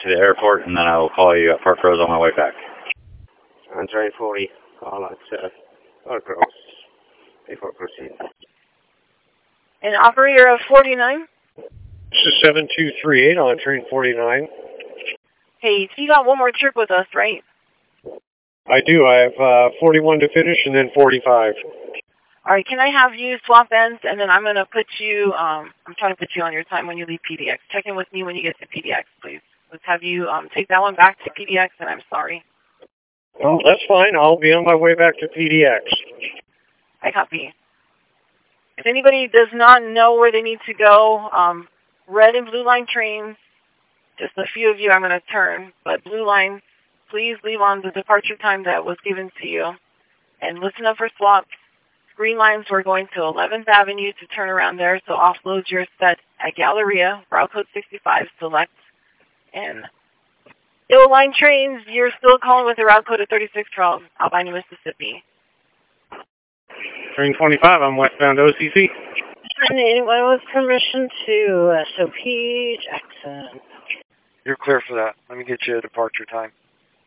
to the airport, and then I will call you at Park Rose on my way back. On train 40, call at Park Rose before proceeding. And operator of 49? This is 7238 on train 49. Hey, so you got one more trip with us, right? I do. I have 41 to finish and then 45. All right, can I have you swap ends, and then I'm going to put you, I'm trying to put you on your time when you leave PDX. Check in with me when you get to PDX, please. Let's have you take that one back to PDX, and I'm sorry. Oh, that's fine. I'll be on my way back to PDX. I copy. If anybody does not know where they need to go, red and blue line trains, just a few of you I'm going to turn, but blue line, please leave on the departure time that was given to you. And listen up for swaps. Green lines, we're going to 11th Avenue to turn around there, so offload your set at Galleria, route code 65, select. And yellow line trains, you're still calling with a route code of 3612, Albany, Mississippi. Train 25, I'm westbound OCC. And anyone with permission to SOP Jackson. You're clear for that. Let me get you a departure time.